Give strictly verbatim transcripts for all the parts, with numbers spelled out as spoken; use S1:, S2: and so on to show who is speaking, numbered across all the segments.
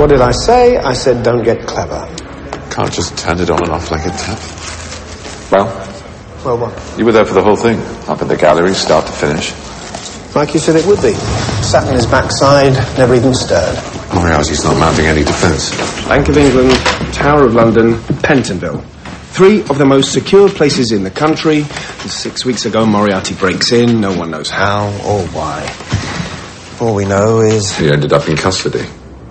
S1: what did I say? I said don't get clever.
S2: Can't just turn it on and off like a tap. Well?
S1: Well, what?
S2: You were there for the whole thing. Up in the gallery, start to finish.
S1: Like you said it would be. Sat on his backside, never even stirred.
S2: Moriarty's not mounting any defence.
S1: Bank of England, Tower of London, Pentonville. Three of the most secure places in the country. And six weeks ago, Moriarty breaks in. No one knows how or why. All we know is...
S2: He ended up in custody.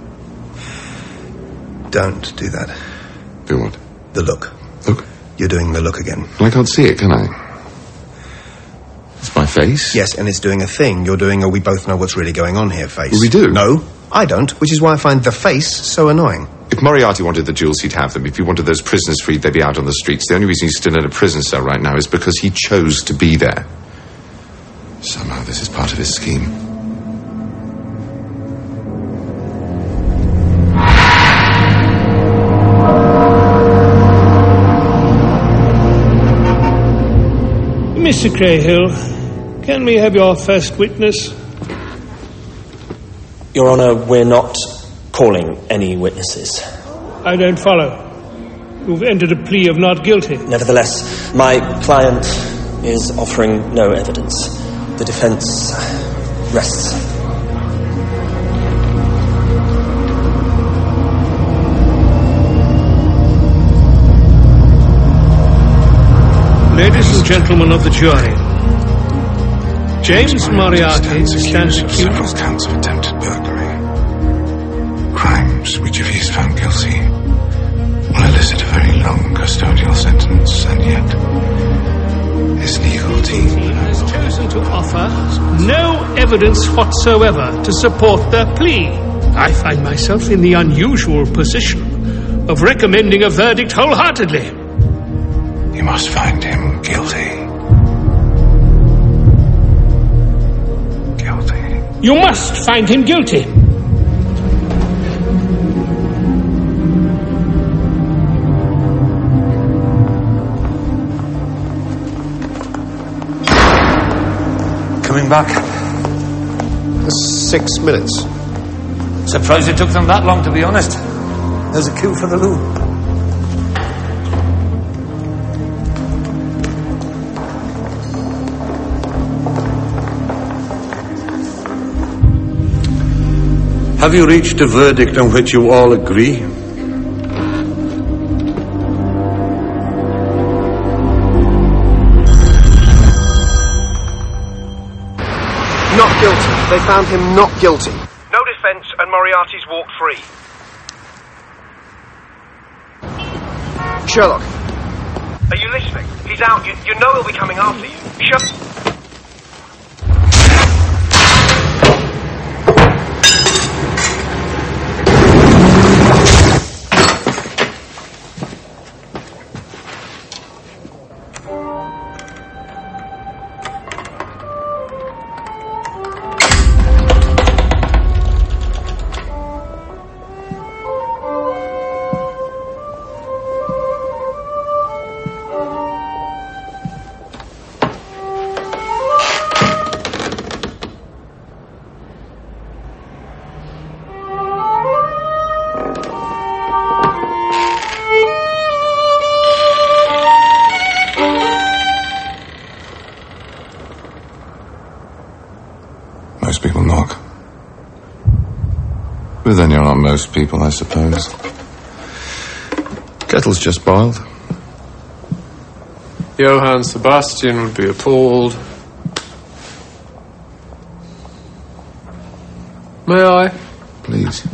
S3: Don't do that.
S2: Do what?
S3: The look.
S2: Look?
S3: You're doing the look again.
S2: Well, I can't see it, can I? It's my face?
S3: Yes, and it's doing a thing. You're doing a we both know what's really going on here face.
S2: Well, we do.
S3: No, I don't, which is why I find the face so annoying.
S2: If Moriarty wanted the jewels, he'd have them. If he wanted those prisoners freed, they'd be out on the streets. The only reason he's still in a prison cell right now is because he chose to be there. Somehow this is part of his scheme.
S4: Mister Crahill, can we have your first witness?
S5: Your Honour, we're not calling any witnesses.
S4: I don't follow. You've entered a plea of not guilty.
S5: Nevertheless, my client is offering no evidence. The defence rests.
S4: Ladies and gentlemen of the jury, James Moriarty stands accused
S6: several counts of attempted burglary. Crimes which, if he is found guilty, will elicit a very long custodial sentence, and yet his legal team
S4: has chosen to offer no evidence whatsoever to support their plea. I find myself in the unusual position of recommending a verdict wholeheartedly.
S6: You must find him guilty. Guilty.
S4: You must find him guilty.
S7: Coming back?
S1: Six minutes.
S7: Surprised it took them that long, to be honest. There's a queue for the loo.
S8: Have you reached a verdict on which you all agree?
S1: Not guilty. They found him not guilty. No defence and Moriarty's walked free. Sherlock. Are you listening? He's out. You, you know he'll be coming after you. Shut...
S2: Most people knock. But then you're not most people, I suppose. Kettle's just boiled.
S9: Johann Sebastian would be appalled. May I?
S2: Please.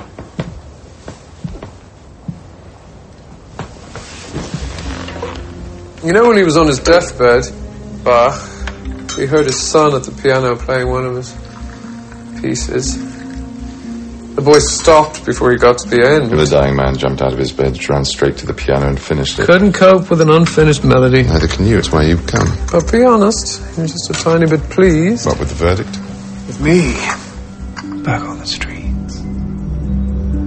S9: You know when he was on his deathbed, Bach, he heard his son at the piano playing one of his pieces. The boy stopped before he got to the end.
S2: The dying man jumped out of his bed, ran straight to the piano and finished it.
S9: Couldn't cope with an unfinished melody.
S2: Neither can you, it's why you've come.
S9: But be honest, you're just a tiny bit pleased.
S2: What, with the verdict?
S9: With me.